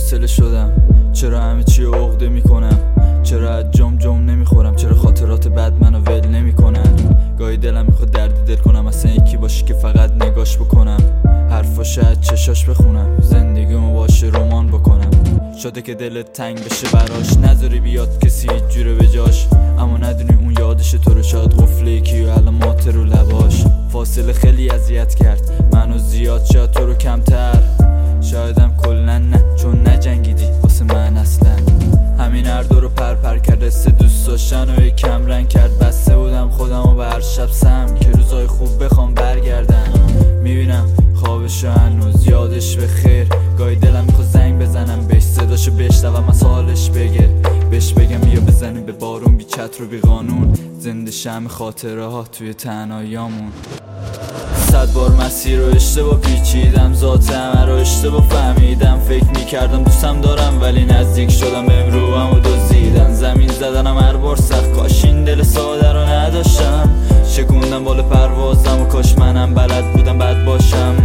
بی‌حوصله شدم، چرا همه چی عقده میکنم، چرا از جام نمیخورم، چرا خاطرات بد منو ول نمیکنن. گاهی دلم میخواد درد دل کنم، اصلا یکی باشی که فقط نگاش بکنم، حرفاشو از چشاش بخونم، زندگیمو باشه رمان بکنم. شده که دلت تنگ بشه براش، نذاری بیاد کسی هیچ جوره به جاش، اما ندونی اون یادش تو رو، شاید قفل یکی و علامات رو لباش. فاصله خیلی اذیت کرد منو زیاد، شاید تو رو کمتر، شایدم کلا نه، چون نجنگیدی واسه من اصلا. همین هر دو رو پر کرد، حس دوست داشتن و کم رنگ کرد. بسته بودم خودمو به هر شب سم که روزای خوب بخوام برگردن. میبینم خوابشو هنوز یادش به خیر، گاهی دلم میخواد زنگ بزنم بهش، صداشو بشنوم از حالش بهش بگم بیا بزنیم به بارون، بی چتر و بی قانون، زنده شم خاطره ها توی تنهاییامون. 100 بار مسیر رو اشتباه پیچیدم، ذات همه رو اشتباه فهمیدم، فکر میکردم دوستم دارم ولی نزدیک شدم بهم روحمو دزدیدن. زمین زدنم هر بار سخت، کاش این دل ساده رو نداشتم، شکوندم بالا پروازم و کاش منم بلد بودم بد باشم.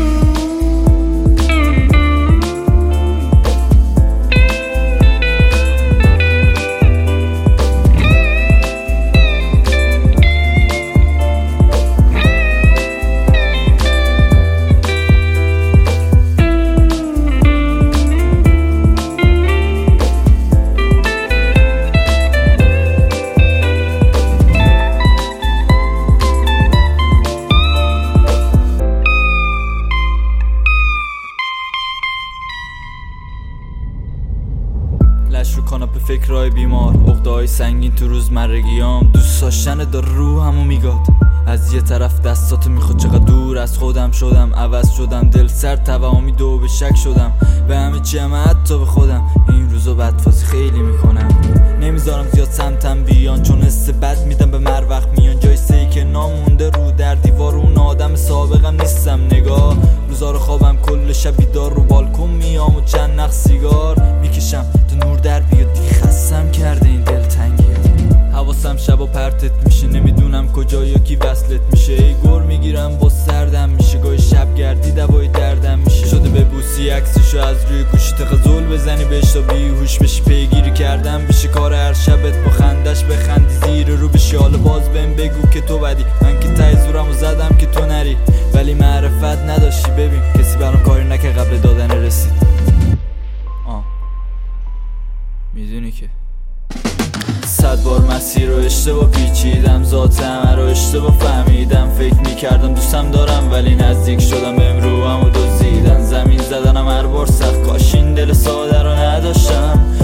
لش رو کاناپه فکرهای بیمار، عقده‌های سنگین تو روزمرگیام، دوست داشتن داره روحمو میگاد. از یه طرف دستاتو میخواد، چقدر دور از خودم شدم، عوض شدم، دل سر توهمی دو به شک شدم، به همه چی هم حتی به خودم. این روزا بدفازی خیلی میکنم، نمیذارم زیاد سمتم بیان، چون حس بد میدم به مر وقت میان. جای سهی که نامونده رو در دیوار، اون آدم سابقم نیستم. نگاه روزا رو خوابم، کل شب بیدار رو بالکن میام و چند نخ سیگار میکشم تا نور در بیاد. دیگه خستم کرده این دلتنگی، حواسم شبا پرتت میشه، نمیدونم کجا یا کی وصلت میشه. ای گر میگیرم با سردم میشه، گاهی شب گردی دوای دردم میشه. شده ببوسی عکسشو از روی گوشی، تغزل بزنی بهش تا بیهوش بشی. پیگیری کردم بشه کار هر شبت، با خندش بخندی زیر رو بشی. حالا باز بهم بگو که تو بدی، من که ته زورمو زدم که تو نری، ولی معرفت نداشتی. ببین کسی برام کاری نکه قبل دادن رسید. میدونی که 100 بار مسیر رو اشتباه پیچیدم، ذات همه رو اشتباه فهمیدم، فکر میکردم دوستم دارم ولی نزدیک شدم بهم روحمو دزدیدن. زمین زدنم هر بار سخت، کاش این دل ساده رو نداشتم،